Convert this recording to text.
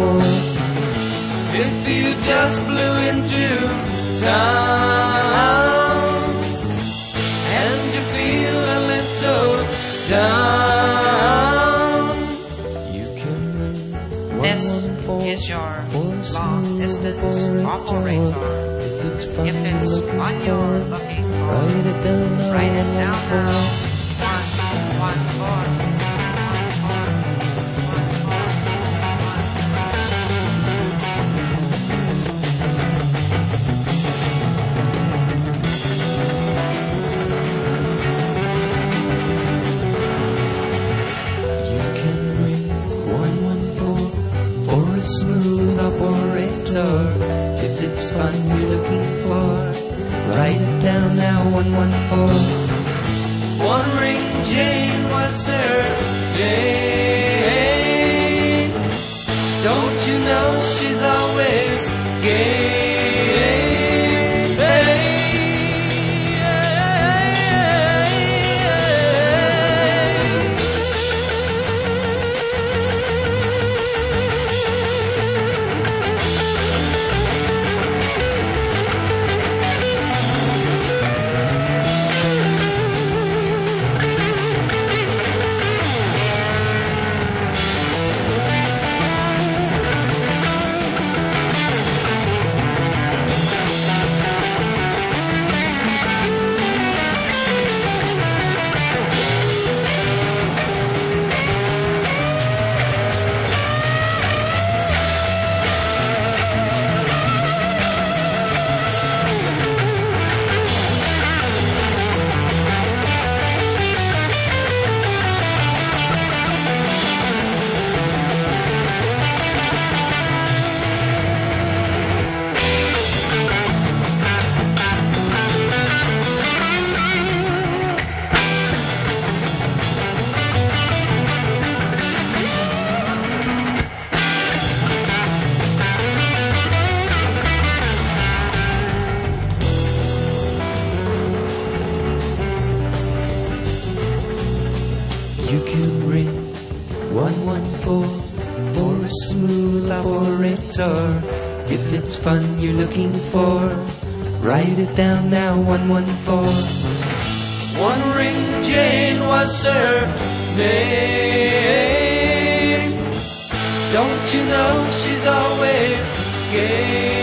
If you just blew into town and you feel a little down, you can ring 114. This is your long-distance operator. If it's one you're looking for, write it down now. 114. Smooth operator. If it's fun you're looking for, write it down now. 114. One ring Jane was her name. Don't you know she's always gay? You can ring 114 for a smooth operator. If it's fun you're looking for, write it down now. 114. One ring Jane was her name. Don't you know she's always gay?